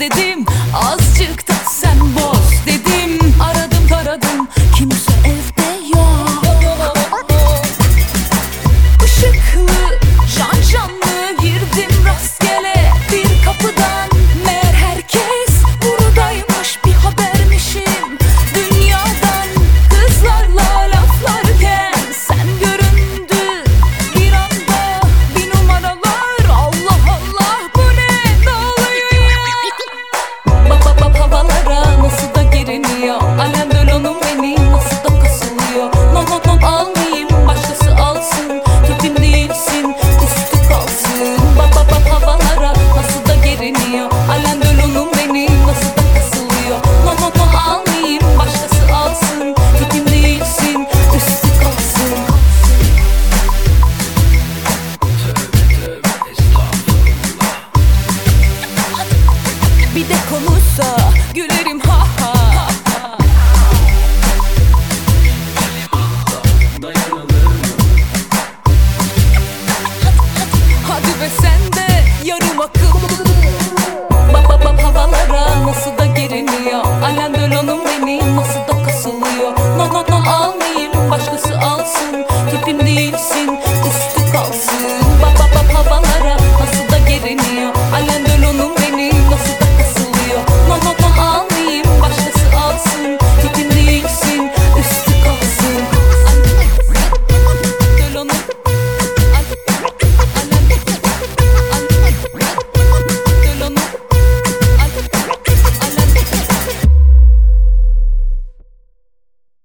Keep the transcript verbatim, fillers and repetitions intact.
dedim, azıcık da sen boz dedim. Aradım taradım, kimse evde yok. Işıklı, janjanlı girdim rastgele bir kapıdan. Meğer herkes buradaymış, bir habermişim dünyadan. Kızlarla laflarken sen göründün bir anda. Bir numaralar, Allah Allah, bu ne, ne oluyor ya? Bak bak bak havalara nasıl da giriniyor. Alem dölonum beni nasıl da kasılıyor. No no no almayayım, başkası alsın. Tipim değilsin, üstü kalsın. Bak bak bak havalara nasıl da giriniyor. Alem dölonum beni nasıl da kasılıyor. No no no almayayım, başkası alsın. Tipim değilsin, üstü kalsın. Bir de konuşsa gülerim ha ha. Hadi be sen de yarım akım. Bak bak bak havalara nasıl da giriniyor. Alem dölonum beni nasıl da kasılıyor. No no no almayayım, başkası alsın. Tipim değilsin,